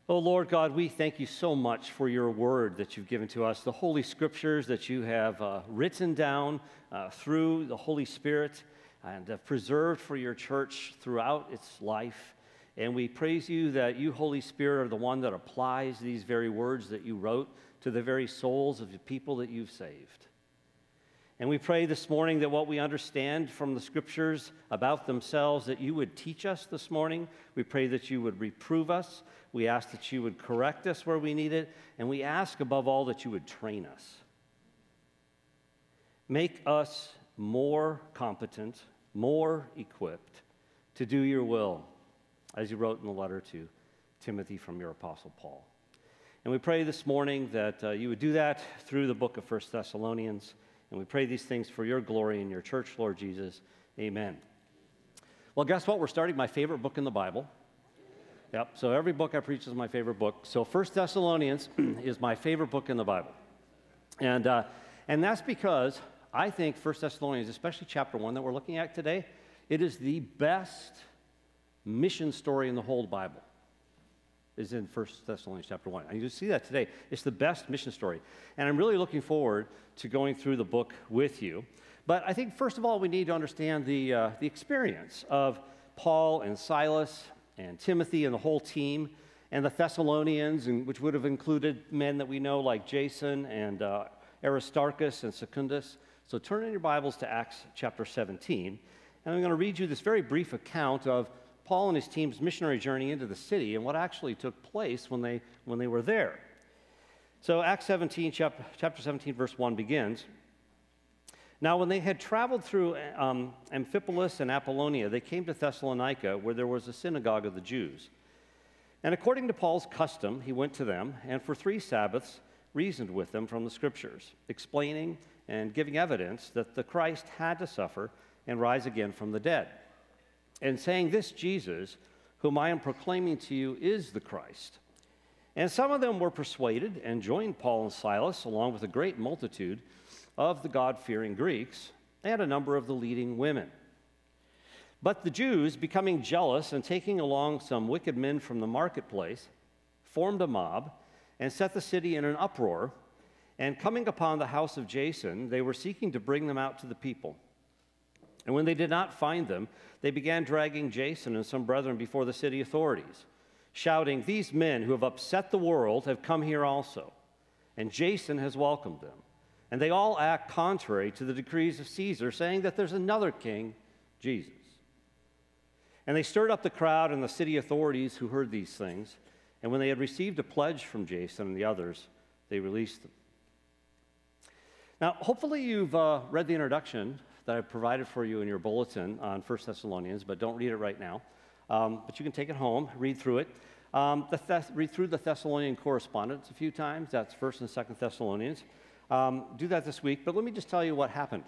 Oh, Lord God, we thank you so much for your word that you've given to us, the Holy Scriptures that you have written down through the Holy Spirit and have preserved for your church throughout its life. And we praise you that you, Holy Spirit, are the one that applies these very words that you wrote to the very souls of the people that you've saved. And we pray this morning that what we understand from the Scriptures about themselves, that you would teach us this morning. We pray that you would reprove us. We ask that you would correct us where we need it. And we ask, above all, that you would train us. Make us more competent, more equipped to do your will, as you wrote in the letter to Timothy from your Apostle Paul. And we pray this morning that you would do that through the book of 1 Thessalonians. And we pray these things for your glory in your church, Lord Jesus. Amen. Well, guess what? We're starting my favorite book in the Bible. Yep, so every book I preach is my favorite book. So 1 Thessalonians is my favorite book in the Bible. And that's because I think 1 Thessalonians, especially chapter 1 that we're looking at today, it is the best mission story in the whole Bible. Is in 1 Thessalonians chapter 1. And you see that today. It's the best mission story. And I'm really looking forward to going through the book with you. But I think, first of all, we need to understand the experience of Paul and Silas and Timothy and the whole team and the Thessalonians, which would have included men that we know like Jason and Aristarchus and Secundus. So turn in your Bibles to Acts chapter 17. And I'm going to read you this very brief account of Paul and his team's missionary journey into the city and what actually took place when they were there. So Acts 17, chapter 17, verse 1 begins. Now when they had traveled through Amphipolis and Apollonia, they came to Thessalonica, where there was a synagogue of the Jews. And according to Paul's custom, he went to them, and for 3 Sabbaths reasoned with them from the Scriptures, explaining and giving evidence that the Christ had to suffer and rise again from the dead. And saying, this Jesus, whom I am proclaiming to you, is the Christ. And some of them were persuaded and joined Paul and Silas, along with a great multitude of the God-fearing Greeks and a number of the leading women. But the Jews, becoming jealous and taking along some wicked men from the marketplace, formed a mob and set the city in an uproar. And coming upon the house of Jason, they were seeking to bring them out to the people. And when they did not find them, they began dragging Jason and some brethren before the city authorities, shouting, these men who have upset the world have come here also, and Jason has welcomed them. And they all act contrary to the decrees of Caesar, saying that there's another king, Jesus. And they stirred up the crowd and the city authorities who heard these things, and when they had received a pledge from Jason and the others, they released them. Now, hopefully you've read the introduction that I provided for you in your bulletin on 1 Thessalonians, but don't read it right now. But you can take it home, read through it. Read through the Thessalonian correspondence a few times. That's 1st and 2nd Thessalonians. Do that this week, but let me just tell you what happened.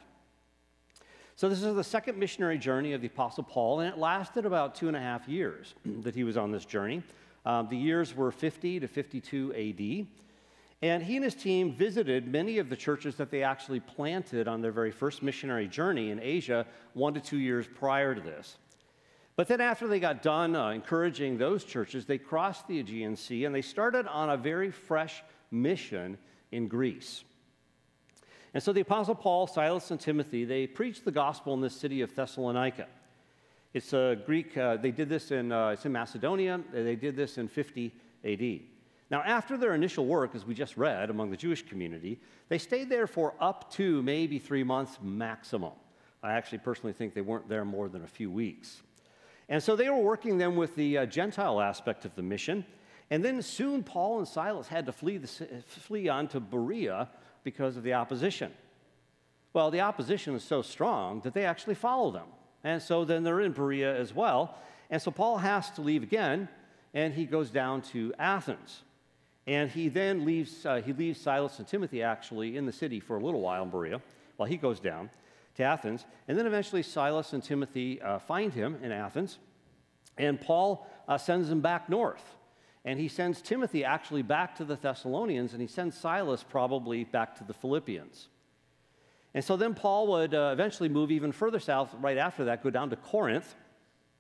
So this is the second missionary journey of the Apostle Paul, and it lasted about 2.5 years that he was on this journey. The years were 50 to 52 AD. And he and his team visited many of the churches that they actually planted on their very first missionary journey in Asia 1 to 2 years prior to this. But then after they got done encouraging those churches, they crossed the Aegean Sea and they started on a very fresh mission in Greece. And so the Apostle Paul, Silas, and Timothy, they preached the gospel in this city of Thessalonica. It's a Greek, they did this it's in Macedonia, they did this in 50 AD. Now, after their initial work, as we just read, among the Jewish community, they stayed there for up to maybe 3 months maximum. I actually personally think they weren't there more than a few weeks. And so they were working then with the Gentile aspect of the mission. And then soon Paul and Silas had to flee on to Berea because of the opposition. Well, the opposition is so strong that they actually follow them. And so then they're in Berea as well. And so Paul has to leave again, and he goes down to Athens. And he then leaves Silas and Timothy actually in the city for a little while in Berea while he goes down to Athens. And then eventually Silas and Timothy find him in Athens. And Paul sends them back north. And he sends Timothy actually back to the Thessalonians, and he sends Silas probably back to the Philippians. And so then Paul would eventually move even further south right after that, go down to Corinth.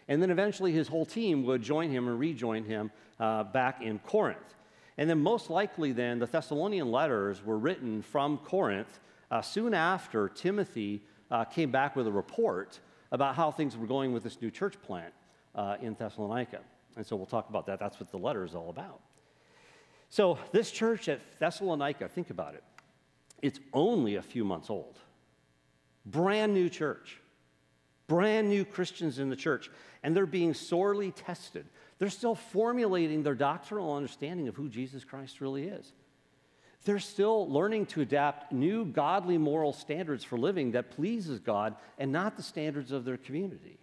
And then eventually his whole team would join him and rejoin him back in Corinth. And then most likely then the Thessalonian letters were written from Corinth soon after Timothy came back with a report about how things were going with this new church plant in Thessalonica. And so we'll talk about that. That's what the letter is all about. So this church at Thessalonica, think about it. It's only a few months old. Brand new church. Brand new Christians in the church. And they're being sorely tested. They're still formulating their doctrinal understanding of who Jesus Christ really is. They're still learning to adapt new godly moral standards for living that pleases God and not the standards of their community.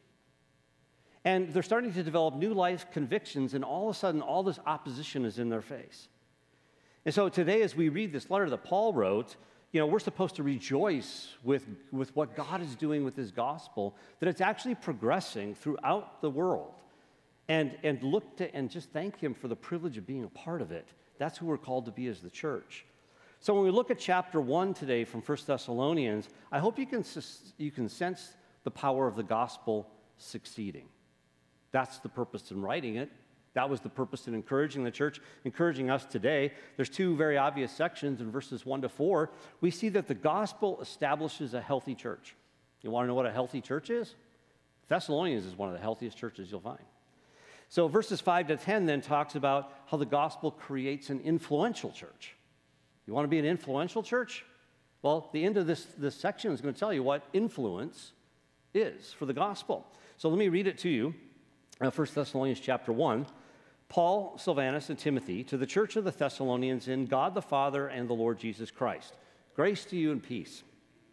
And they're starting to develop new life convictions, and all of a sudden, all this opposition is in their face. And so today, as we read this letter that Paul wrote, we're supposed to rejoice with what God is doing with his gospel, that it's actually progressing throughout the world. And look to and just thank him for the privilege of being a part of it. That's who we're called to be as the church. So when we look at chapter 1 today from 1 Thessalonians, I hope you can sense the power of the gospel succeeding. That's the purpose in writing it. That was the purpose in encouraging the church, encouraging us today. There's two very obvious sections in verses 1 to 4. We see that the gospel establishes a healthy church. You want to know what a healthy church is? Thessalonians is one of the healthiest churches you'll find. So verses 5 to 10 then talks about how the gospel creates an influential church. You want to be an influential church? Well, the end of this section is going to tell you what influence is for the gospel. So let me read it to you. 1 Thessalonians chapter 1. Paul, Silvanus, and Timothy, to the church of the Thessalonians in God the Father and the Lord Jesus Christ. Grace to you and peace.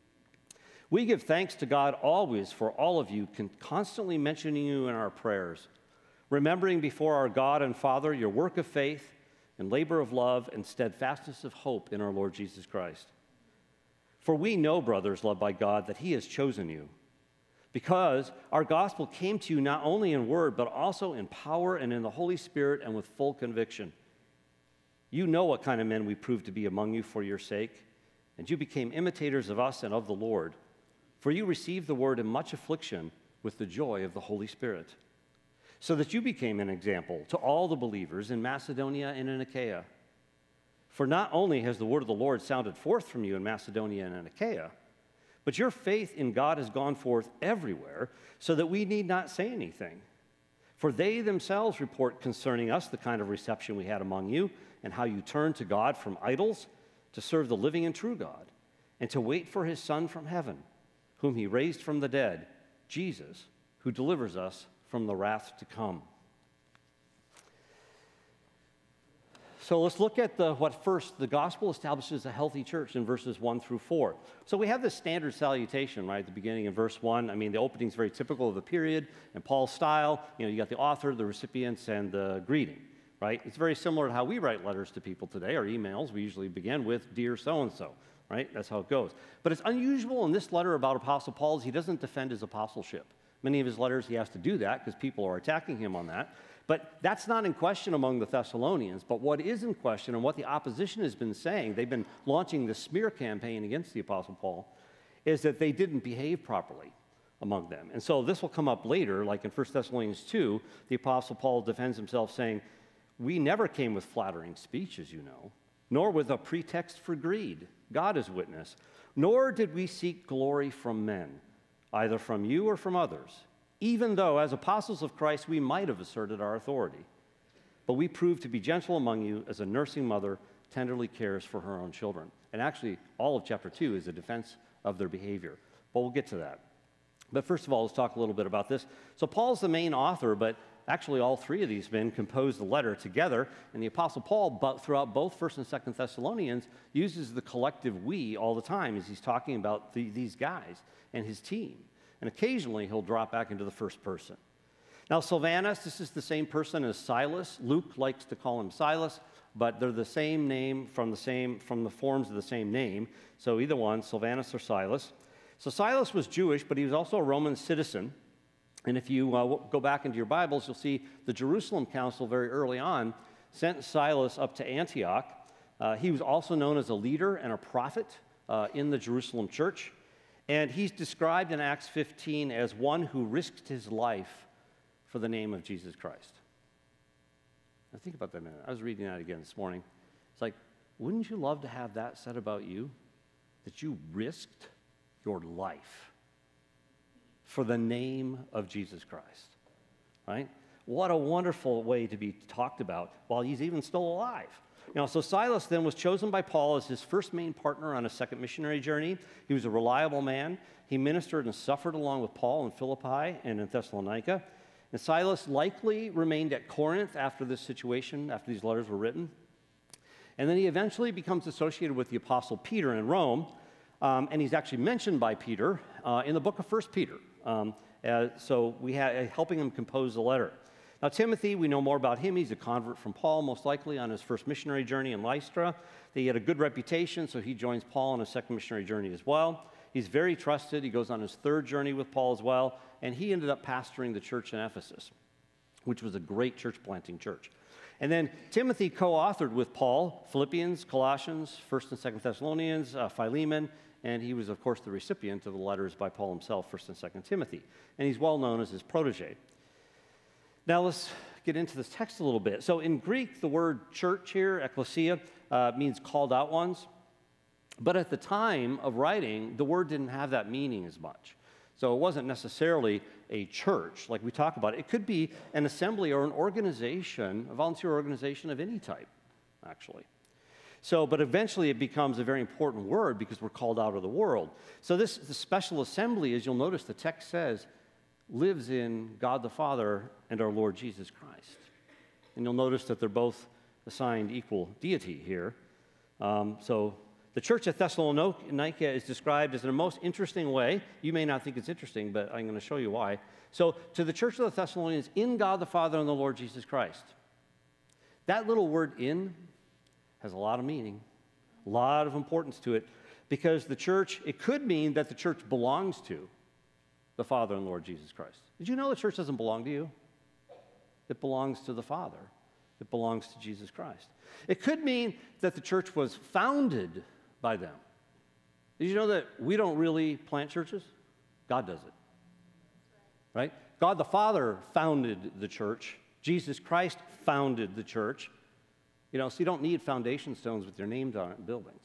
We give thanks to God always for all of you, constantly mentioning you in our prayers, remembering before our God and Father your work of faith and labor of love and steadfastness of hope in our Lord Jesus Christ. For we know, brothers loved by God, that he has chosen you, because our gospel came to you not only in word, but also in power and in the Holy Spirit and with full conviction. You know what kind of men we proved to be among you for your sake, and you became imitators of us and of the Lord. For you received the word in much affliction with the joy of the Holy Spirit, so that you became an example to all the believers in Macedonia and in Achaia. For not only has the word of the Lord sounded forth from you in Macedonia and in Achaia, but your faith in God has gone forth everywhere, so that we need not say anything. For they themselves report concerning us the kind of reception we had among you, and how you turned to God from idols to serve the living and true God, and to wait for his Son from heaven, whom he raised from the dead, Jesus, who delivers us from the wrath to come. So let's look at what first the gospel establishes a healthy church in verses 1 through 4. So we have this standard salutation right at the beginning in verse 1. I mean, the opening is very typical of the period and Paul's style. You got the author, the recipients, and the greeting, right? It's very similar to how we write letters to people today, or emails. We usually begin with, "Dear so-and-so," right? That's how it goes. But it's unusual in this letter about Apostle Paul is he doesn't defend his apostleship. Many of his letters he has to do that because people are attacking him on that. But that's not in question among the Thessalonians. But what is in question and what the opposition has been saying, they've been launching the smear campaign against the Apostle Paul, is that they didn't behave properly among them. And so this will come up later, like in 1 Thessalonians 2, the Apostle Paul defends himself saying, "We never came with flattering speech, as you know, nor with a pretext for greed. God is witness. Nor did we seek glory from men, either from you or from others, even though as apostles of Christ we might have asserted our authority. But we proved to be gentle among you as a nursing mother tenderly cares for her own children." And actually, all of chapter 2 is a defense of their behavior. But we'll get to that. But first of all, let's talk a little bit about this. So Paul's the main author, but actually all three of these men compose the letter together. And the Apostle Paul, throughout both 1 and 2 Thessalonians, uses the collective we all the time as he's talking about these guys and his team. And occasionally, he'll drop back into the first person. Now, Silvanus, this is the same person as Silas. Luke likes to call him Silas, but they're the same name from the forms of the same name. So either one, Silvanus or Silas. So Silas was Jewish, but he was also a Roman citizen. And if you go back into your Bibles, you'll see the Jerusalem Council very early on sent Silas up to Antioch. He was also known as a leader and a prophet in the Jerusalem church. And he's described in Acts 15 as one who risked his life for the name of Jesus Christ. Now think about that a minute. I was reading that again this morning. It's like, wouldn't you love to have that said about you? That you risked your life for the name of Jesus Christ, right? What a wonderful way to be talked about while he's even still alive. So Silas then was chosen by Paul as his first main partner on a second missionary journey. He was a reliable man. He ministered and suffered along with Paul in Philippi and in Thessalonica. And Silas likely remained at Corinth after this situation, after these letters were written. And then he eventually becomes associated with the Apostle Peter in Rome, and he's actually mentioned by Peter in the book of 1 Peter. So we had helping him compose the letter. Now, Timothy, we know more about him. He's a convert from Paul, most likely on his first missionary journey in Lystra. He had a good reputation, so he joins Paul on his second missionary journey as well. He's very trusted. He goes on his third journey with Paul as well, and he ended up pastoring the church in Ephesus, which was a great church-planting church. And then Timothy co-authored with Paul Philippians, Colossians, 1st and 2nd Thessalonians, Philemon, and he was, of course, the recipient of the letters by Paul himself, 1st and 2nd Timothy. And he's well known as his protege. Now let's get into this text a little bit. So in Greek, the word church here, ekklesia, means called out ones. But at the time of writing, the word didn't have that meaning as much. So it wasn't necessarily a church like we talk about. It could be an assembly or an organization, a volunteer organization of any type, actually. But eventually it becomes a very important word because we're called out of the world. So the special assembly, as you'll notice, the text says, lives in God the Father and our Lord Jesus Christ. And you'll notice that they're both assigned equal deity here. So the church at Thessalonica is described as in a most interesting way. You may not think it's interesting, but I'm going to show you why. So to the church of the Thessalonians, in God the Father and the Lord Jesus Christ. That little word in has a lot of meaning, a lot of importance to it, because the church, it could mean that the church belongs to the Father and Lord Jesus Christ. Did you know the church doesn't belong to you? It belongs to the Father. It belongs to Jesus Christ. It could mean that the church was founded by them. Did you know that we don't really plant churches? God does it. Right? God the Father founded the church. Jesus Christ founded the church. So you don't need foundation stones with your names on it in buildings.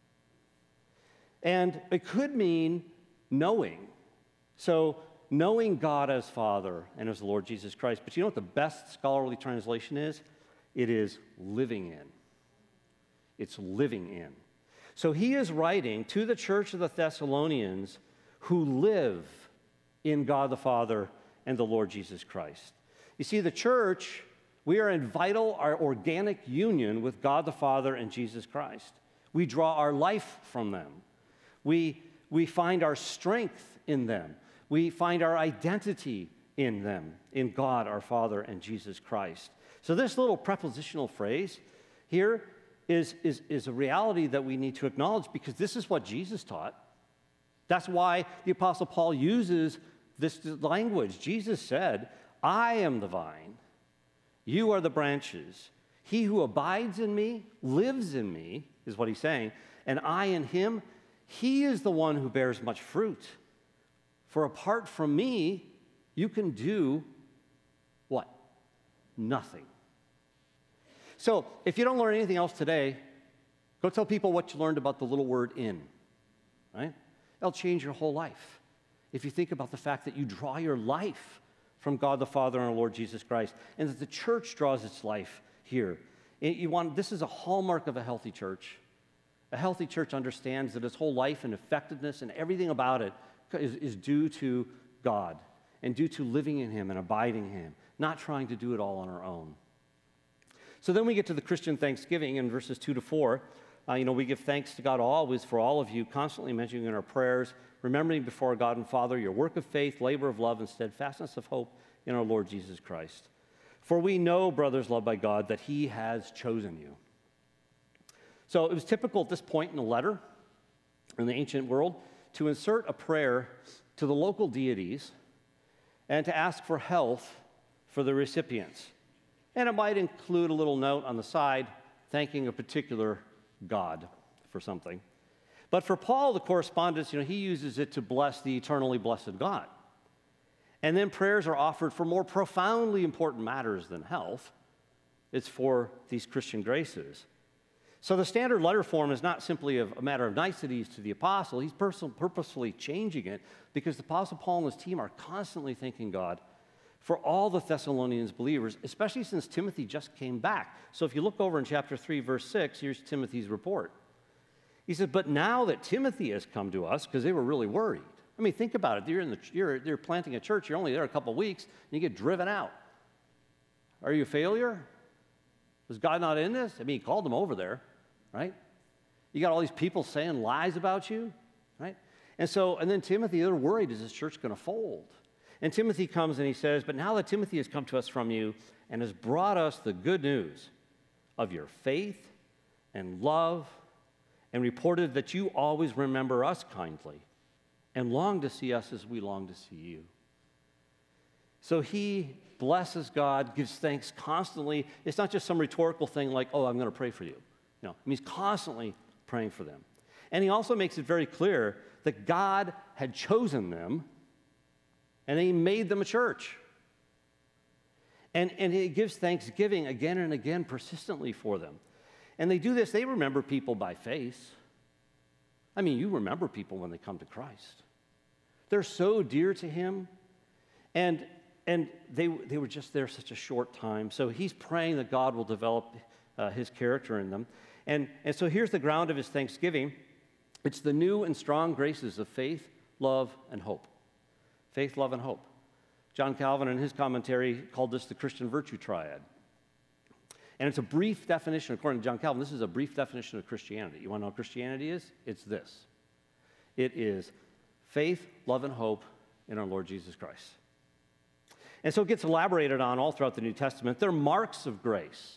And it could mean knowing. So knowing God as Father and as the Lord Jesus Christ. But you know what the best scholarly translation is? It is living in. It's living in. So he is writing to the church of the Thessalonians who live in God the Father and the Lord Jesus Christ. You see, the church, we are in vital, our organic union with God the Father and Jesus Christ. We draw our life from them. We find our strength in them. We find our identity in them, in God our Father and Jesus Christ. So this little prepositional phrase here is a reality that we need to acknowledge because this is what Jesus taught. That's why the Apostle Paul uses this language. Jesus said, I am the vine, you are the branches. He who abides in me, lives in me, is what he's saying, and I in him, he is the one who bears much fruit. For apart from me, you can do what? Nothing. So if you don't learn anything else today, go tell people what you learned about the little word in, right? It'll change your whole life. If you think about the fact that you draw your life from God the Father and our Lord Jesus Christ, and that the church draws its life here. This is a hallmark of a healthy church. A healthy church understands that its whole life and effectiveness and everything about it is due to God and due to living in him and abiding in him, not trying to do it all on our own. So then we get to the Christian Thanksgiving in verses 2 to 4. We give thanks to God always for all of you, constantly mentioning in our prayers, remembering before God and Father your work of faith, labor of love, and steadfastness of hope in our Lord Jesus Christ. For we know, brothers loved by God, that he has chosen you. So it was typical at this point in the letter, in the ancient world, to insert a prayer to the local deities and to ask for health for the recipients. And it might include a little note on the side thanking a particular God for something. But for Paul, the correspondence, he uses it to bless the eternally blessed God. And then prayers are offered for more profoundly important matters than health. It's for these Christian graces. So the standard letter form is not simply a matter of niceties to the apostle. He's purposefully changing it because the Apostle Paul and his team are constantly thanking God for all the Thessalonians believers, especially since Timothy just came back. So if you look over in chapter 3, verse 6, here's Timothy's report. He says, but now that Timothy has come to us, because they were really worried. I mean, think about it. You're planting a church. You're only there a couple of weeks, and you get driven out. Are you a failure? Was God not in this? I mean, he called them over there, right? You got all these people saying lies about you, right? And then Timothy, they're worried, is this church going to fold? And Timothy comes and he says, but now that Timothy has come to us from you and has brought us the good news of your faith and love and reported that you always remember us kindly and long to see us as we long to see you. So he blesses God, gives thanks constantly. It's not just some rhetorical thing like, oh, I'm going to pray for you. No, I mean, he's constantly praying for them. And he also makes it very clear that God had chosen them and he made them a church. And he gives thanksgiving again and again persistently for them. And they do this, they remember people by face. I mean, you remember people when they come to Christ. They're so dear to him. And they were just there such a short time. So he's praying that God will develop his character in them. And so here's the ground of his thanksgiving. It's the new and strong graces of faith, love, and hope. Faith, love, and hope. John Calvin, in his commentary, called this the Christian virtue triad. And it's a brief definition, according to John Calvin, this is a brief definition of Christianity. You want to know what Christianity is? It's this. It is faith, love, and hope in our Lord Jesus Christ. And so it gets elaborated on all throughout the New Testament. They're marks of grace.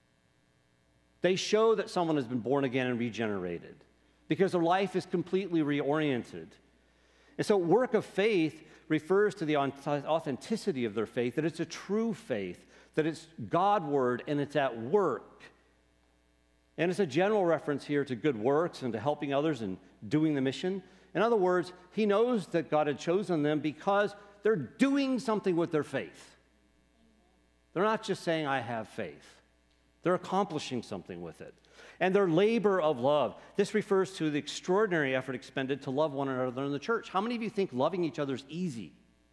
They show that someone has been born again and regenerated because their life is completely reoriented. And so work of faith refers to the authenticity of their faith, that it's a true faith, that it's God-word and it's at work. And it's a general reference here to good works and to helping others and doing the mission. In other words, he knows that God had chosen them because they're doing something with their faith. They're not just saying, I have faith. They're accomplishing something with it. And their labor of love. This refers to the extraordinary effort expended to love one another in the church. How many of you think loving each other is easy?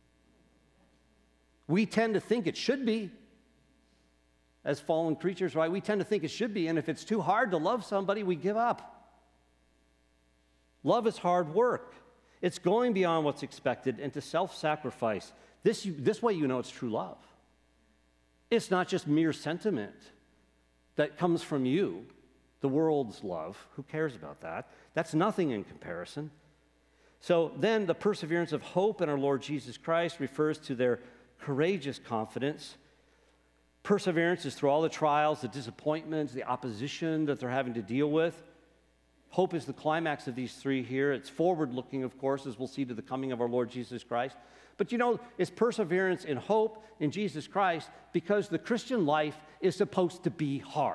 We tend to think it should be. As fallen creatures, right? We tend to think it should be. And if it's too hard to love somebody, we give up. Love is hard work. It's going beyond what's expected into self-sacrifice. This way you know it's true love. It's not just mere sentiment that comes from you, the world's love. Who cares about that? That's nothing in comparison. So then the perseverance of hope in our Lord Jesus Christ refers to their courageous confidence. Perseverance is through all the trials, the disappointments, the opposition that they're having to deal with. Hope is the climax of these three here. It's forward-looking, of course, as we'll see to the coming of our Lord Jesus Christ. But you know, it's perseverance in hope in Jesus Christ because the Christian life is supposed to be hard.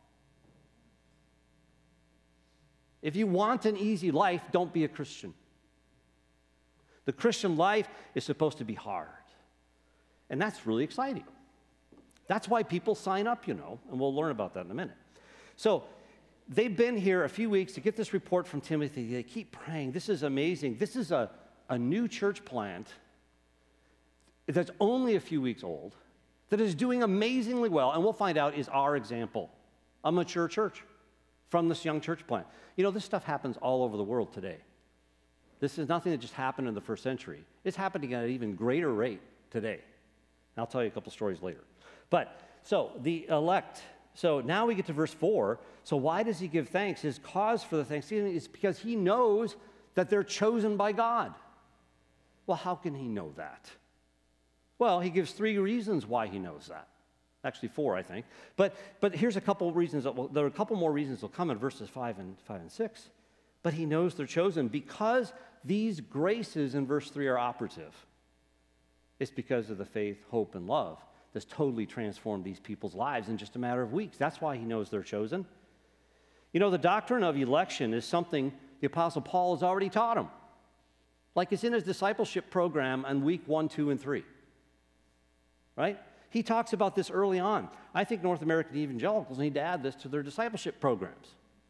If you want an easy life, don't be a Christian. The Christian life is supposed to be hard. And that's really exciting. That's why people sign up, you know, and we'll learn about that in a minute. So they've been here a few weeks to get this report from Timothy. They keep praying. This is amazing. This is a new church plant that's only a few weeks old, that is doing amazingly well, and we'll find out is our example, a mature church from this young church plant. You know, this stuff happens all over the world today. This is nothing that just happened in the first century. It's happening at an even greater rate today. And I'll tell you a couple stories later. But, so, the elect. So now we get to verse 4. So why does he give thanks? His cause for the thanksgiving is because he knows that they're chosen by God. Well, how can he know that? Well, he gives 3 reasons why he knows that. Actually 4, I think. But here's a couple of reasons. There are a couple more reasons that will come in verses 5 and 6. But he knows they're chosen because these graces in verse 3 are operative. It's because of the faith, hope, and love that's totally transformed these people's lives in just a matter of weeks. That's why he knows they're chosen. You know, the doctrine of election is something the Apostle Paul has already taught them. Like it's in his discipleship program on week 1, 2, and 3. Right? He talks about this early on. I think North American evangelicals need to add this to their discipleship programs.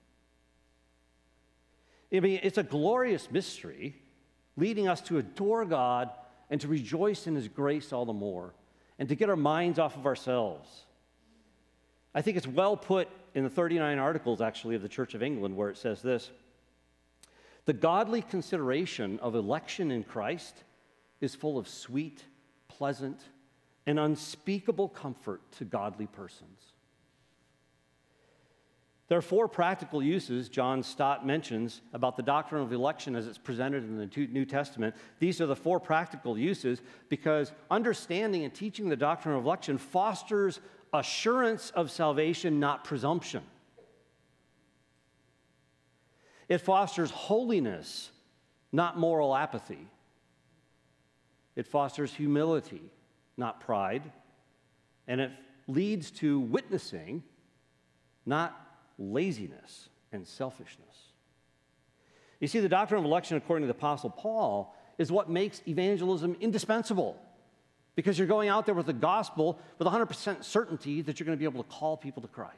I mean, it's a glorious mystery leading us to adore God and to rejoice in his grace all the more and to get our minds off of ourselves. I think it's well put in the 39 articles, actually, of the Church of England, where it says this: the godly consideration of election in Christ is full of sweet, pleasant, and unspeakable comfort to godly persons. There are 4 practical uses John Stott mentions about the doctrine of election as it's presented in the New Testament. These are the 4 practical uses because understanding and teaching the doctrine of election fosters assurance of salvation, not presumption. It fosters holiness, not moral apathy. It fosters humility, not pride. And it leads to witnessing, not laziness and selfishness. You see, the doctrine of election, according to the Apostle Paul, is what makes evangelism indispensable, because you're going out there with the gospel with 100% certainty that you're going to be able to call people to Christ.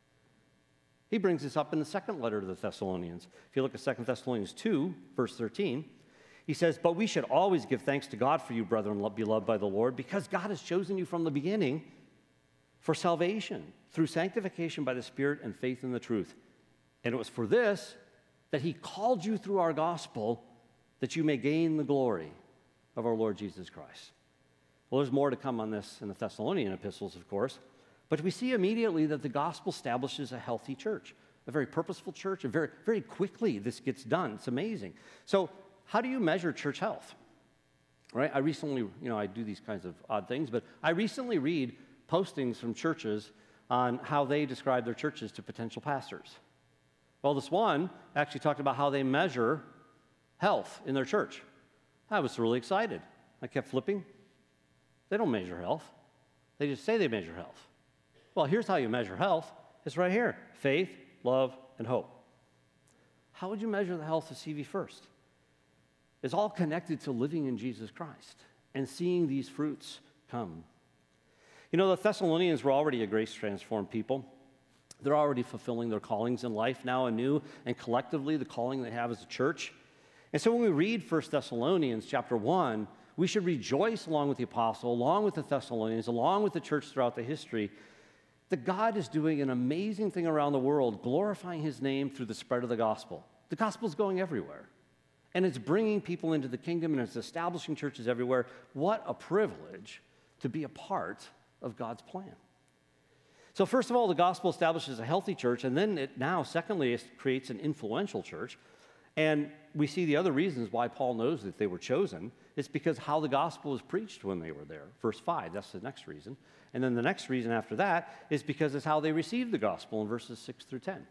He brings this up in the second letter to the Thessalonians. If you look at 2 Thessalonians 2, verse 13, he says, "But we should always give thanks to God for you, brethren, beloved by the Lord, because God has chosen you from the beginning for salvation, through sanctification by the Spirit and faith in the truth. And it was for this that he called you through our gospel, that you may gain the glory of our Lord Jesus Christ." Well, there's more to come on this in the Thessalonian epistles, of course, but we see immediately that the gospel establishes a healthy church, a very purposeful church, and very, very quickly this gets done. It's amazing. So how do you measure church health? Right? I recently, I do these kinds of odd things, but I recently read postings from churches on how they describe their churches to potential pastors. Well, this one actually talked about how they measure health in their church. I was really excited. I kept flipping. They don't measure health. They just say they measure health. Well, here's how you measure health. It's right here: faith, love, and hope. How would you measure the health of CV First? It's all connected to living in Jesus Christ and seeing these fruits come. The Thessalonians were already a grace-transformed people. They're already fulfilling their callings in life now anew, and collectively the calling they have as a church. And so when we read 1 Thessalonians chapter 1, we should rejoice along with the apostle, along with the Thessalonians, along with the church throughout the history, that God is doing an amazing thing around the world, glorifying his name through the spread of the gospel. The gospel is going everywhere, and it's bringing people into the kingdom, and it's establishing churches everywhere. What a privilege to be a part of God's plan. So first of all, the gospel establishes a healthy church, and then secondly, it creates an influential church. And we see the other reasons why Paul knows that they were chosen. It's because how the gospel was preached when they were there. Verse 5, that's the next reason. And then the next reason after that is because it's how they received the gospel in verses 6 through 10.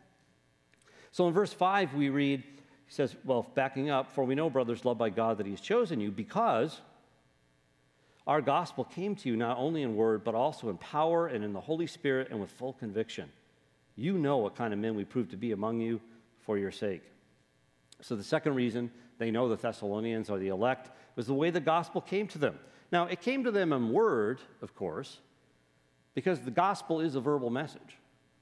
So in verse 5, we read, he says, well, backing up, "For we know, brothers, loved by God, that he has chosen you, because our gospel came to you not only in word, but also in power and in the Holy Spirit and with full conviction. You know what kind of men we proved to be among you for your sake." So the second reason they know the Thessalonians are the elect was the way the gospel came to them. Now, it came to them in word, of course, because the gospel is a verbal message.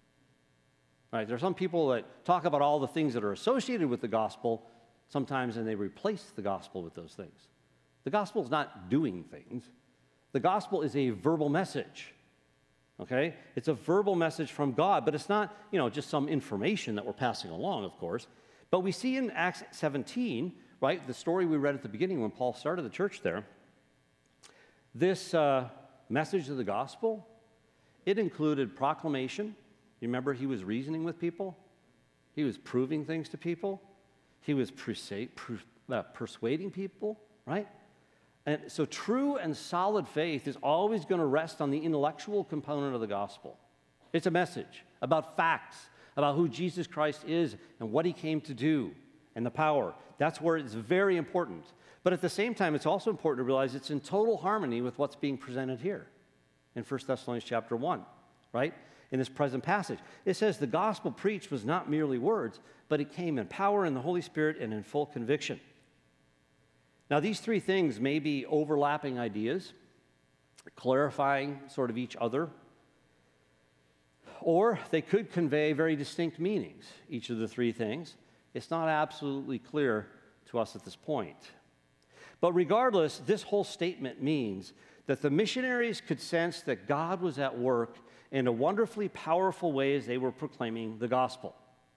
Right? There are some people that talk about all the things that are associated with the gospel sometimes, and they replace the gospel with those things. The gospel is not doing things. The gospel is a verbal message, okay? It's a verbal message from God, but it's not, just some information that we're passing along, of course. But we see in Acts 17, right, the story we read at the beginning when Paul started the church there, this message of the gospel, it included proclamation. You remember he was reasoning with people? He was proving things to people. He was persuading people, right? And so true and solid faith is always going to rest on the intellectual component of the gospel. It's a message about facts, about who Jesus Christ is and what he came to do and the power. That's where it's very important. But at the same time, it's also important to realize it's in total harmony with what's being presented here in 1 Thessalonians chapter 1, right? In this present passage. It says the gospel preached was not merely words, but it came in power in the Holy Spirit and in full conviction. Now, these three things may be overlapping ideas, clarifying sort of each other, or they could convey very distinct meanings, each of the three things. It's not absolutely clear to us at this point. But regardless, this whole statement means that the missionaries could sense that God was at work in a wonderfully powerful way as they were proclaiming the gospel.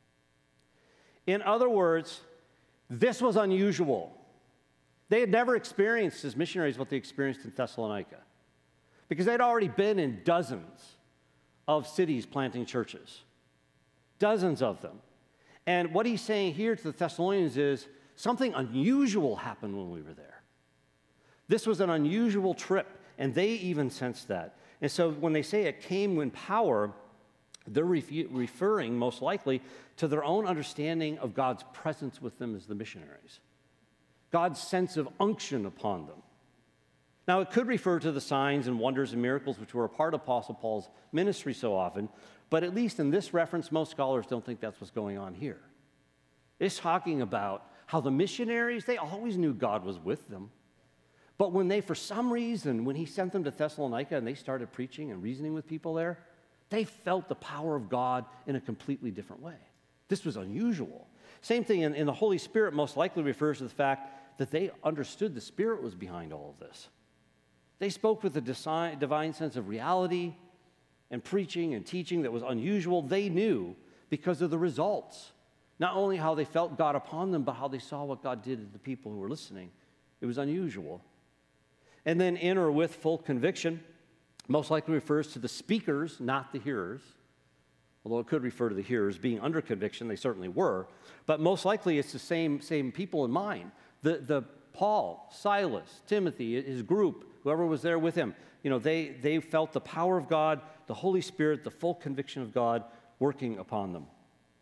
In other words, this was unusual. They had never experienced as missionaries what they experienced in Thessalonica, because they'd already been in dozens of cities planting churches, dozens of them. And what he's saying here to the Thessalonians is something unusual happened when we were there. This was an unusual trip, and they even sensed that. And so when they say it came in power, they're referring most likely to their own understanding of God's presence with them as the missionaries, God's sense of unction upon them. Now, it could refer to the signs and wonders and miracles which were a part of Apostle Paul's ministry so often, but at least in this reference, most scholars don't think that's what's going on here. It's talking about how the missionaries, they always knew God was with them. But when they, for some reason, when he sent them to Thessalonica and they started preaching and reasoning with people there, they felt the power of God in a completely different way. This was unusual. Same thing in the Holy Spirit most likely refers to the fact that they understood the Spirit was behind all of this. They spoke with a divine sense of reality and preaching and teaching that was unusual. They knew because of the results, not only how they felt God upon them, but how they saw what God did to the people who were listening. It was unusual. And then in or with full conviction most likely refers to the speakers, not the hearers. Although it could refer to the hearers being under conviction, they certainly were. But most likely it's the same people in mind. The Paul, Silas, Timothy, his group, whoever was there with him, they felt the power of God, the Holy Spirit, the full conviction of God working upon them.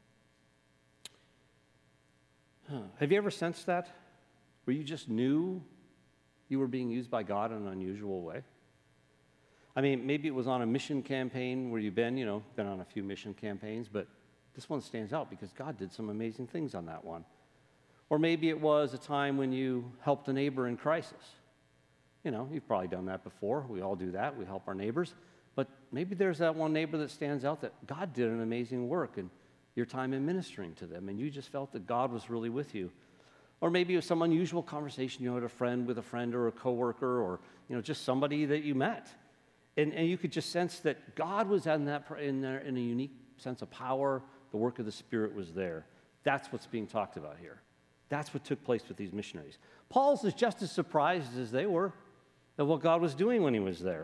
Have you ever sensed that? Where you just knew you were being used by God in an unusual way? I mean, maybe it was on a mission campaign where you've been on a few mission campaigns, but this one stands out because God did some amazing things on that one. Or maybe it was a time when you helped a neighbor in crisis. You've probably done that before. We all do that. We help our neighbors. But maybe there's that one neighbor that stands out that God did an amazing work in your time in ministering to them, and you just felt that God was really with you. Or maybe it was some unusual conversation you had with a friend or a coworker, or just somebody that you met. And you could just sense that God was in there in a unique sense of power. The work of the Spirit was there. That's what's being talked about here. That's what took place with these missionaries. Paul's is just as surprised as they were at what God was doing when he was there.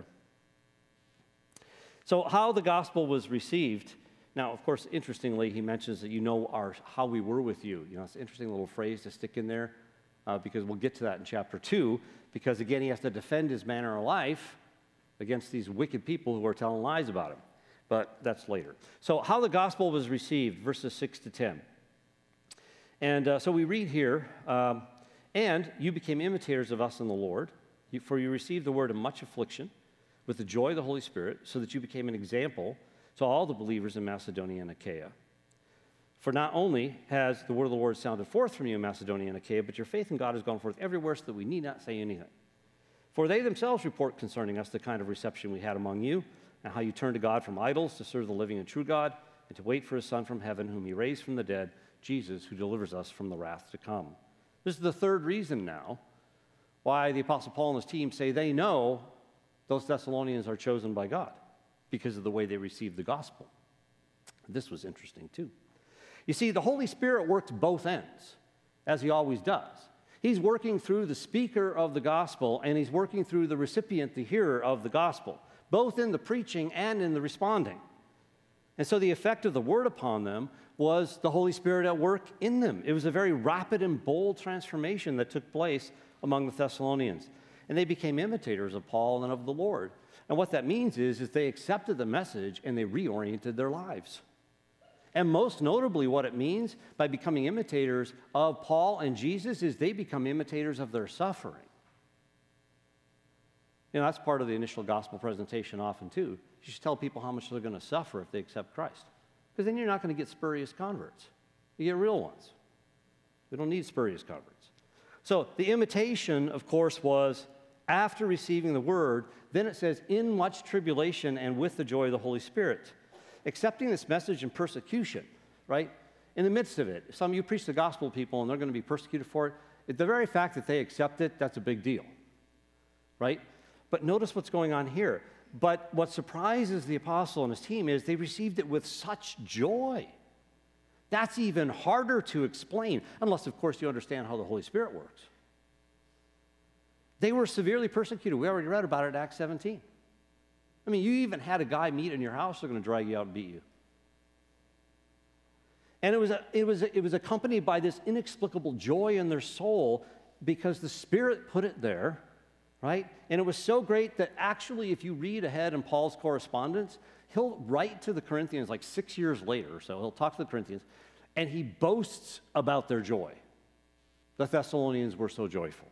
So how the gospel was received. Now, of course, interestingly, he mentions that how we were with you. It's an interesting little phrase to stick in there because we'll get to that in chapter 2, because again, he has to defend his manner of life against these wicked people who are telling lies about him. But that's later. So how the gospel was received, verses 6 to 10. And so we read here, and you became imitators of us in the Lord, for you received the word of much affliction with the joy of the Holy Spirit, so that you became an example to all the believers in Macedonia and Achaia. For not only has the word of the Lord sounded forth from you in Macedonia and Achaia, but your faith in God has gone forth everywhere, so that we need not say anything. For they themselves report concerning us the kind of reception we had among you, and how you turned to God from idols to serve the living and true God, and to wait for his Son from heaven, whom he raised from the dead, Jesus, who delivers us from the wrath to come. This is the third reason now why the Apostle Paul and his team say they know those Thessalonians are chosen by God, because of the way they received the gospel. This was interesting too. You see, the Holy Spirit works both ends, as he always does. He's working through the speaker of the gospel, and he's working through the recipient, the hearer of the gospel, both in the preaching and in the responding. And so the effect of the word upon them was the Holy Spirit at work in them. It was a very rapid and bold transformation that took place among the Thessalonians. And they became imitators of Paul and of the Lord. And what that means is they accepted the message and they reoriented their lives. And most notably, what it means by becoming imitators of Paul and Jesus is they become imitators of their suffering. That's part of the initial gospel presentation often too. You should tell people how much they're going to suffer if they accept Christ. Because then you're not going to get spurious converts. You get real ones. We don't need spurious converts. So the imitation, of course, was after receiving the word, then it says, in much tribulation and with the joy of the Holy Spirit. Accepting this message in persecution, right? In the midst of it. Some of you preach the gospel to people and they're going to be persecuted for it. The very fact that they accept it, that's a big deal, right? But notice what's going on here. But what surprises the apostle and his team is they received it with such joy. That's even harder to explain, unless, of course, you understand how the Holy Spirit works. They were severely persecuted. We already read about it in Acts 17. I mean, you even had a guy meet in your house, they're going to drag you out and beat you. And it was accompanied by this inexplicable joy in their soul because the Spirit put it there, right? And it was so great that actually, if you read ahead in Paul's correspondence, he'll write to the Corinthians like 6 years later or so. He'll talk to the Corinthians, and he boasts about their joy. The Thessalonians were so joyful.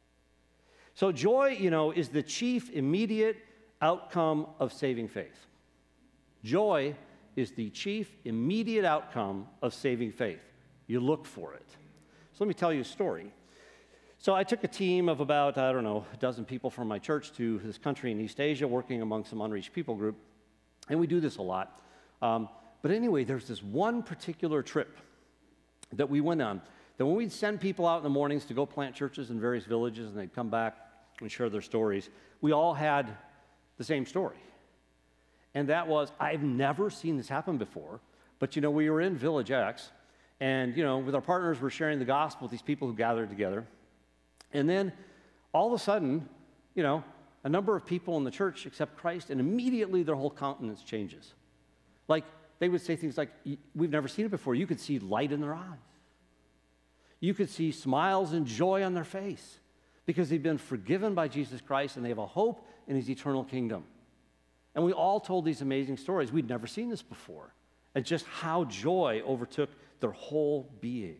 So joy, is the chief immediate outcome of saving faith. Joy is the chief immediate outcome of saving faith. You look for it. So let me tell you a story. So I took a team of about, a dozen people from my church to this country in East Asia, working among some unreached people group. And we do this a lot. But anyway, there's this one particular trip that we went on, that when we'd send people out in the mornings to go plant churches in various villages, and they'd come back and share their stories, we all had the same story. And that was, I've never seen this happen before, but we were in Village X, and with our partners, we're sharing the gospel with these people who gathered together. And then all of a sudden, a number of people in the church accept Christ, and immediately their whole countenance changes. Like, they would say things like, we've never seen it before. You could see light in their eyes. You could see smiles and joy on their face because they've been forgiven by Jesus Christ and they have a hope in his eternal kingdom. And we all told these amazing stories. We'd never seen this before. And just how joy overtook their whole being.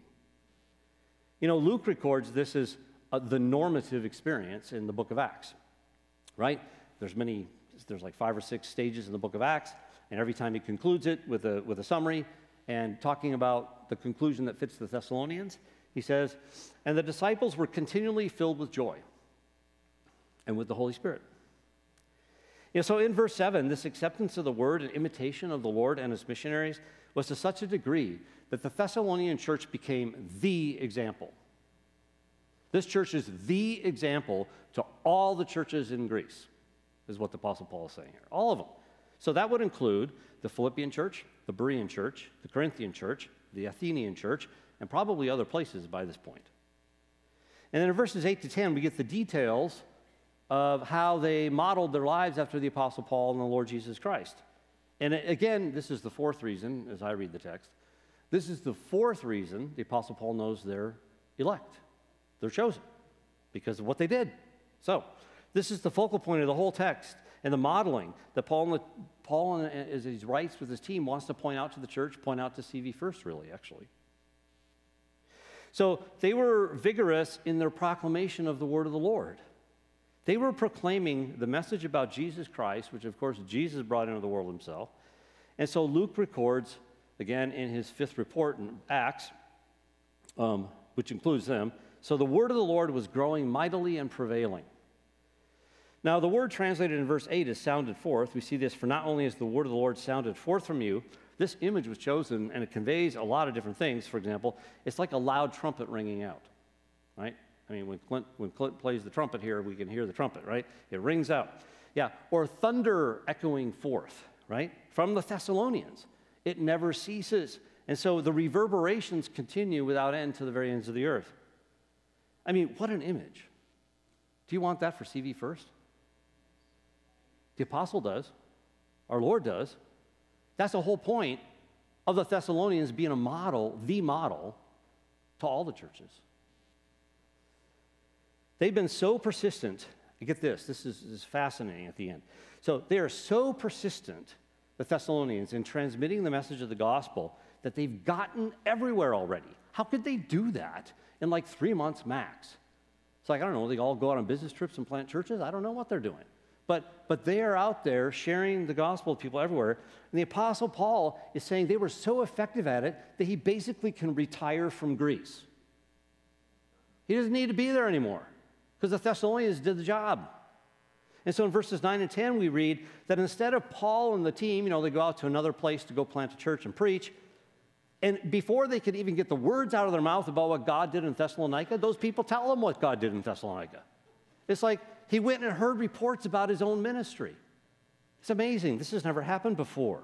Luke records this as the normative experience in the book of Acts, right? There's like 5 or 6 stages in the book of Acts, and every time he concludes it with a summary and talking about the conclusion that fits the Thessalonians, he says, and the disciples were continually filled with joy and with the Holy Spirit. So in verse 7, this acceptance of the word and imitation of the Lord and his missionaries was to such a degree that the Thessalonian church became the example. This church is the example to all the churches in Greece, is what the Apostle Paul is saying here. All of them. So that would include the Philippian church, the Berean church, the Corinthian church, the Athenian church, and probably other places by this point. And then in verses 8 to 10, we get the details of how they modeled their lives after the Apostle Paul and the Lord Jesus Christ. And again, this is the fourth reason, as I read the text. This is the fourth reason the Apostle Paul knows they're elect. They're chosen because of what they did. So this is the focal point of the whole text and the modeling that Paul, as he writes with his team, wants to point out to the church, point out to CV First, really, actually. So they were vigorous in their proclamation of the word of the Lord. They were proclaiming the message about Jesus Christ, which, of course, Jesus brought into the world himself. And so Luke records, again, in his 5th report in Acts, which includes them, so the word of the Lord was growing mightily and prevailing. Now, the word translated in verse 8 is sounded forth. We see this, for not only is the word of the Lord sounded forth from you, this image was chosen, and it conveys a lot of different things. For example, it's like a loud trumpet ringing out, right? I mean, when Clint plays the trumpet here, we can hear the trumpet, right? It rings out. Yeah, or thunder echoing forth, right? From the Thessalonians. It never ceases. And so the reverberations continue without end to the very ends of the earth. I mean, what an image. Do you want that for CV First? The apostle does. Our Lord does. That's the whole point of the Thessalonians being a model, the model, to all the churches. They've been so persistent. Get this is fascinating at the end. So they are so persistent, the Thessalonians, in transmitting the message of the gospel that they've gotten everywhere already. How could they do that in like 3 months max? It's like, I don't know, they all go out on business trips and plant churches? I don't know what they're doing. But they are out there sharing the gospel with people everywhere. And the Apostle Paul is saying they were so effective at it that he basically can retire from Greece. He doesn't need to be there anymore because the Thessalonians did the job. And so in verses 9 and 10, we read that instead of Paul and the team, they go out to another place to go plant a church and preach. And before they could even get the words out of their mouth about what God did in Thessalonica, those people tell them what God did in Thessalonica. It's like he went and heard reports about his own ministry. It's amazing. This has never happened before.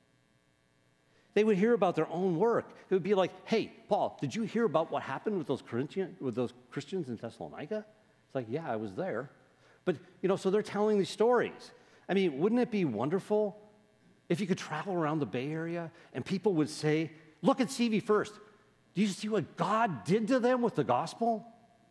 They would hear about their own work. It would be like, hey, Paul, did you hear about what happened with those Christians in Thessalonica? It's like, yeah, I was there. But, so they're telling these stories. I mean, wouldn't it be wonderful if you could travel around the Bay Area and people would say, look at CV First. Do you see what God did to them with the gospel?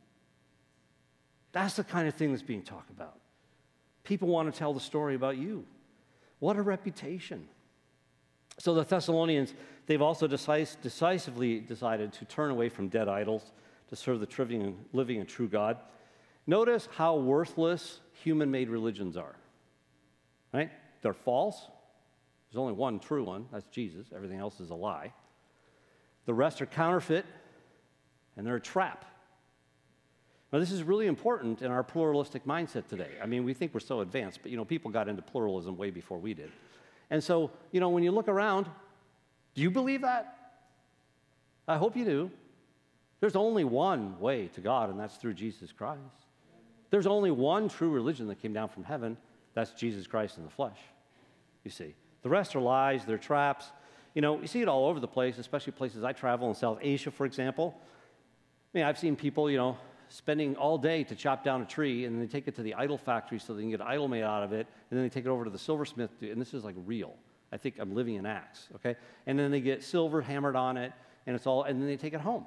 That's the kind of thing that's being talked about. People want to tell the story about you. What a reputation. So the Thessalonians, they've also decisively decided to turn away from dead idols to serve the living and true God. Notice how worthless human-made religions are, right? They're false. There's only one true one. That's Jesus. Everything else is a lie. The rest are counterfeit, and they're a trap. Now, this is really important in our pluralistic mindset today. I mean, we think we're so advanced, but, people got into pluralism way before we did. And so, when you look around, do you believe that? I hope you do. There's only one way to God, and that's through Jesus Christ. There's only one true religion that came down from heaven. That's Jesus Christ in the flesh, you see. The rest are lies. They're traps. You see it all over the place, especially places I travel in South Asia, for example. I mean, I've seen people, spending all day to chop down a tree, and then they take it to the idol factory so they can get an idol made out of it, and then they take it over to the silversmith, and this is like real. I think I'm living in Acts, okay? And then they get silver hammered on it, and then they take it home.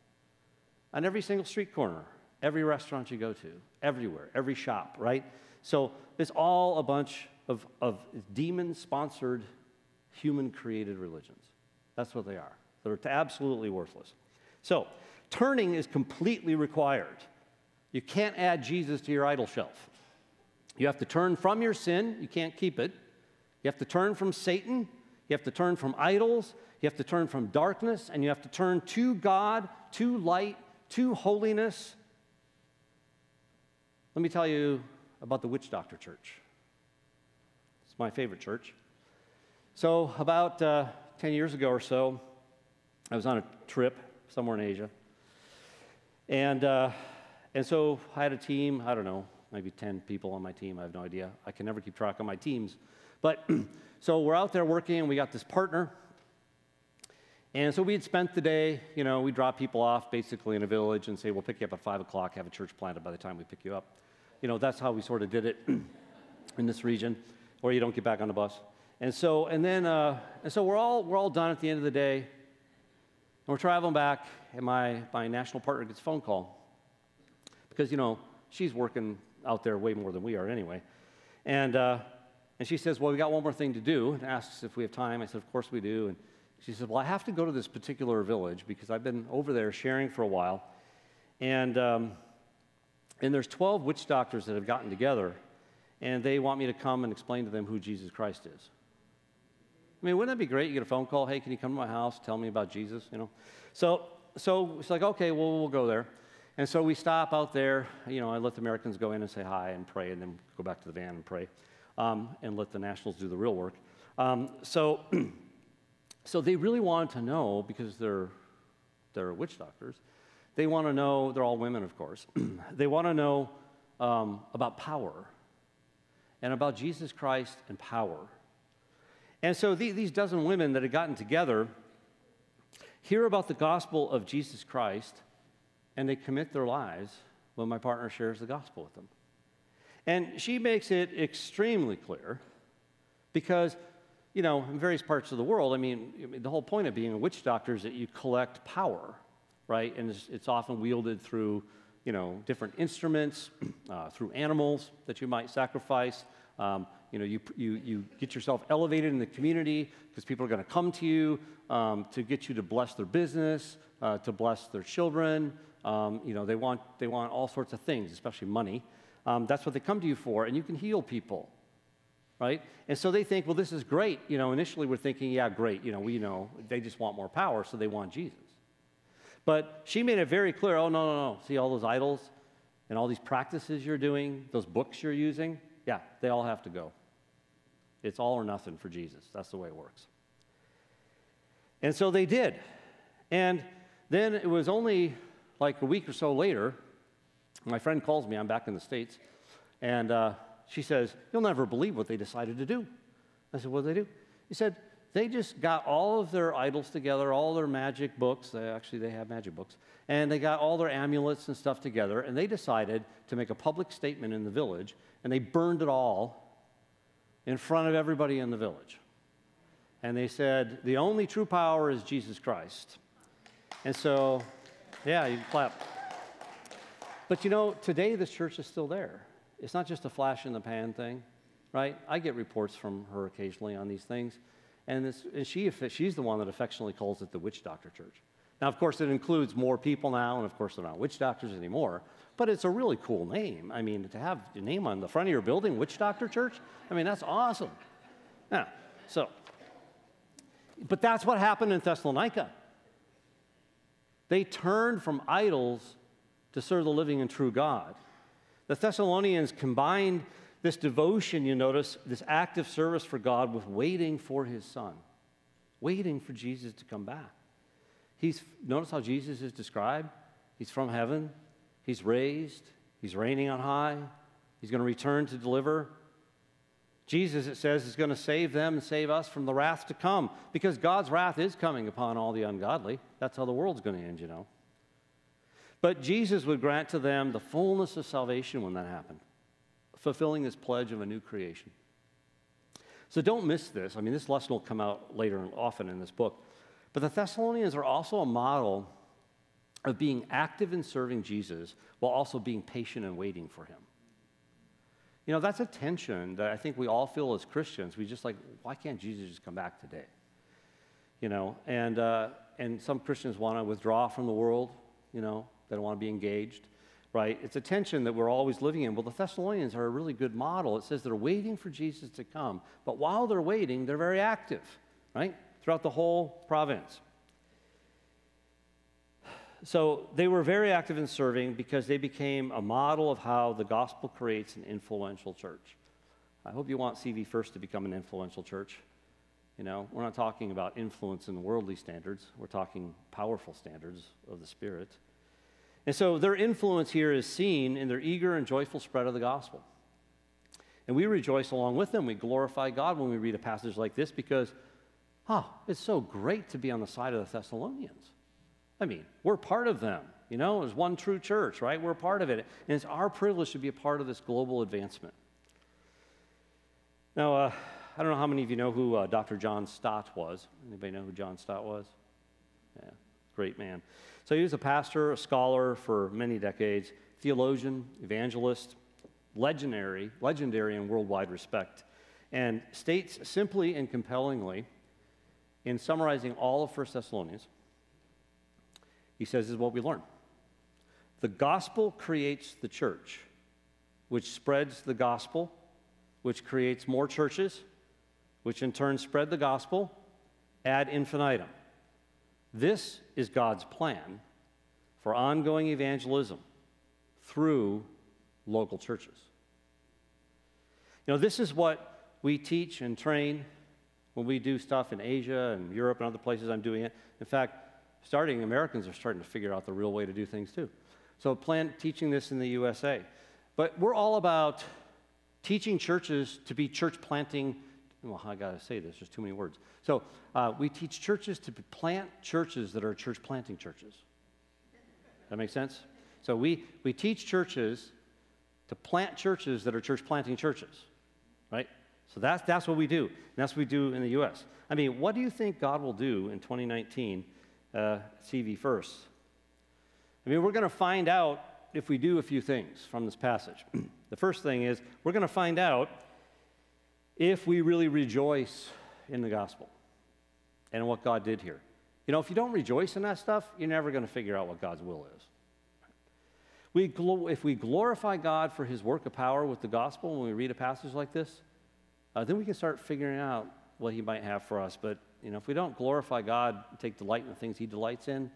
On every single street corner, every restaurant you go to, everywhere, every shop, right? So it's all a bunch of demon-sponsored, human-created religions. That's what they are. They're absolutely worthless. So turning is completely required. You can't add Jesus to your idol shelf. You have to turn from your sin. You can't keep it. You have to turn from Satan. You have to turn from idols. You have to turn from darkness, and you have to turn to God, to light, to holiness. Let me tell you about the Witch Doctor Church. It's my favorite church. So about 10 years ago or so, I was on a trip somewhere in Asia. And so I had a team, I don't know, maybe 10 people on my team. I have no idea. I can never keep track of my teams. But so we're out there working, and we got this partner. And so we had spent the day, we drop people off basically in a village and say, we'll pick you up at 5 o'clock, have a church planted by the time we pick you up. That's how we sort of did it in this region, or you don't get back on the bus. And so we're all done at the end of the day, and we're traveling back, and my national partner gets a phone call because, she's working out there way more than we are anyway. And she says, well, we got one more thing to do, and asks if we have time. I said, of course we do. And she said, well, I have to go to this particular village because I've been over there sharing for a while. And there's 12 witch doctors that have gotten together, and they want me to come and explain to them who Jesus Christ is. I mean, wouldn't that be great? You get a phone call, hey, can you come to my house, tell me about Jesus, So it's like, okay, well, we'll go there. And so we stop out there. I let the Americans go in and say hi and pray, and then go back to the van and pray, and let the nationals do the real work. So they really wanted to know, because they're witch doctors, they want to know, they're all women, of course, they want to know about power and about Jesus Christ and power. And so these dozen women that had gotten together hear about the gospel of Jesus Christ, and they commit their lives when my partner shares the gospel with them. And she makes it extremely clear because, in various parts of the world, the whole point of being a witch doctor is that you collect power, right? And it's often wielded through, different instruments, through animals that you might sacrifice. You get yourself elevated in the community because people are going to come to you to get you to bless their business, to bless their children. They want all sorts of things, especially money. That's what they come to you for, and you can heal people, right? And so they think, well, this is great. Initially we're thinking, yeah, great. We know they just want more power, so they want Jesus. But she made it very clear, oh, no. See all those idols and all these practices you're doing, those books you're using? Yeah, they all have to go. It's all or nothing for Jesus. That's the way it works. And so they did. And then it was only like a week or so later, my friend calls me. I'm back in the States. And she says, you'll never believe what they decided to do. I said, what did they do? He said, they just got all of their idols together, all their magic books. They have magic books. And they got all their amulets and stuff together. And they decided to make a public statement in the village. And they burned it all in front of everybody in the village. And they said, the only true power is Jesus Christ. And so, yeah, you can clap. But you know, today this church is still there. It's not just a flash in the pan thing, right? I get reports from her occasionally on these things. And she's the one that affectionately calls it the witch doctor church. Now, of course, it includes more people now, and of course, they're not witch doctors anymore. But it's a really cool name. I mean, to have your name on the front of your building, Witch Doctor Church, I mean, that's awesome. Yeah, but that's what happened in Thessalonica. They turned from idols to serve the living and true God. The Thessalonians combined this devotion, you notice, this active service for God with waiting for his Son, waiting for Jesus to come back. Notice how Jesus is described. He's from heaven. He's raised. He's reigning on high. He's going to return to deliver. Jesus, it says, is going to save them and save us from the wrath to come, because God's wrath is coming upon all the ungodly. That's how the world's going to end, you know. But Jesus would grant to them the fullness of salvation when that happened, fulfilling this pledge of a new creation. So don't miss this. I mean, this lesson will come out later and often in this book. But the Thessalonians are also a model of being active in serving Jesus while also being patient and waiting for him. You know, that's a tension that I think we all feel as Christians. We just like, why can't Jesus just come back today? You know, and some Christians want to withdraw from the world, you know, they don't want to be engaged, right? It's a tension that we're always living in. Well, the Thessalonians are a really good model. It says they're waiting for Jesus to come, but while they're waiting, they're very active, right? Throughout the whole province. So they were very active in serving because they became a model of how the gospel creates an influential church. I hope you want CV First to become an influential church. You know, we're not talking about influence in worldly standards. We're talking powerful standards of the Spirit. And so their influence here is seen in their eager and joyful spread of the gospel. And we rejoice along with them. We glorify God when we read a passage like this because, it's so great to be on the side of the Thessalonians. I mean, we're part of them. You know, there's one true church, right? We're part of it. And it's our privilege to be a part of this global advancement. Now, I don't know how many of you know who Dr. John Stott was. Anybody know who John Stott was? Yeah, great man. So he was a pastor, a scholar for many decades, theologian, evangelist, legendary in worldwide respect, and states simply and compellingly, in summarizing all of 1 Thessalonians, he says, this is what we learn. The gospel creates the church, which spreads the gospel, which creates more churches, which in turn spread the gospel ad infinitum. This is God's plan for ongoing evangelism through local churches. You know, this is what we teach and train when we do stuff in Asia and Europe and other places. I'm doing it. In fact, Americans are starting to figure out the real way to do things too. So teaching this in the USA. But we're all about teaching churches to be church planting. Well, I got to say this, there's too many words. So we teach churches to plant churches that are church planting churches. That make sense? So we teach churches to plant churches that are church planting churches, right? So that's what we do. And that's what we do in the U.S. I mean, what do you think God will do in 2019 CV First? I mean, we're going to find out if we do a few things from this passage. The first thing is we're going to find out if we really rejoice in the gospel and what God did here. You know, if you don't rejoice in that stuff, you're never going to figure out what God's will is. If we glorify God for his work of power with the gospel when we read a passage like this, then we can start figuring out what he might have for us. But, you know, if we don't glorify God, take delight in the things he delights in, it's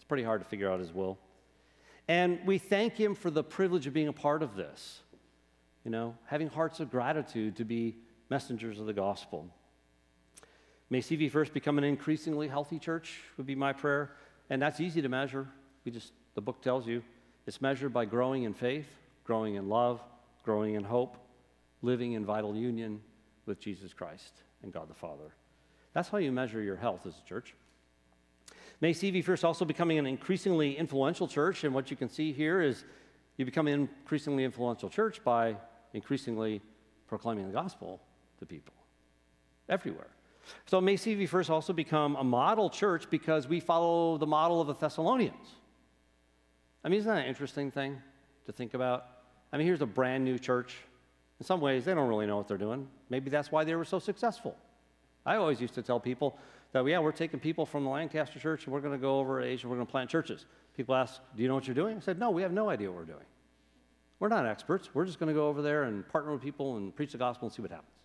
pretty hard to figure out his will. And we thank him for the privilege of being a part of this, having hearts of gratitude to be messengers of the gospel. May CV First become an increasingly healthy church would be my prayer, and that's easy to measure. The book tells you it's measured by growing in faith, growing in love, growing in hope, living in vital union with Jesus Christ and God the Father. That's how you measure your health as a church. May CV First also becoming an increasingly influential church, and what you can see here is you become an increasingly influential church by increasingly proclaiming the gospel to people everywhere. So may CV First also become a model church because we follow the model of the Thessalonians. Isn't that an interesting thing to think about? Here's a brand new church. In some ways, they don't really know what they're doing. Maybe that's why they were so successful. I always used to tell people that, we're taking people from the Lancaster church and we're going to go over to Asia and we're going to plant churches. People ask, do you know what you're doing? I said, no, we have no idea what we're doing. We're not experts. We're just going to go over there and partner with people and preach the gospel and see what happens.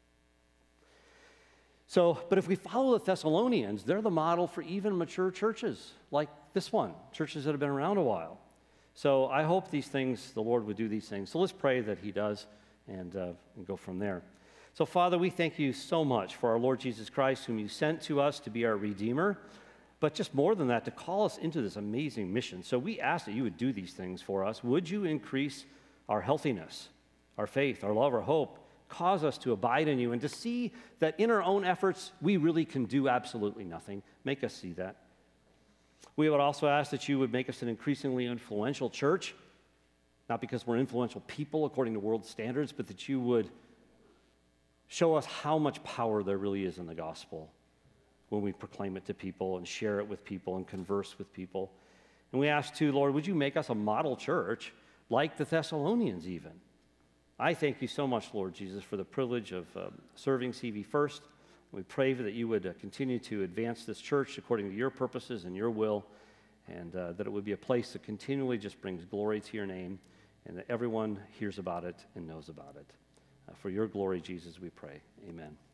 But if we follow the Thessalonians, they're the model for even mature churches like this one, churches that have been around a while. So I hope the Lord would do these things. So let's pray that he does and go from there. So Father, we thank you so much for our Lord Jesus Christ, whom you sent to us to be our Redeemer, but just more than that, to call us into this amazing mission. So we ask that you would do these things for us. Would you increase our healthiness, our faith, our love, our hope, cause us to abide in you and to see that in our own efforts, we really can do absolutely nothing. Make us see that. We would also ask that you would make us an increasingly influential church, not because we're influential people according to world standards, but that you would show us how much power there really is in the gospel when we proclaim it to people and share it with people and converse with people. And we ask too, Lord, would you make us a model church like the Thessalonians even? I thank you so much, Lord Jesus, for the privilege of serving CV First. We pray that you would continue to advance this church according to your purposes and your will, and that it would be a place that continually just brings glory to your name, and that everyone hears about it and knows about it. For your glory, Jesus, we pray. Amen.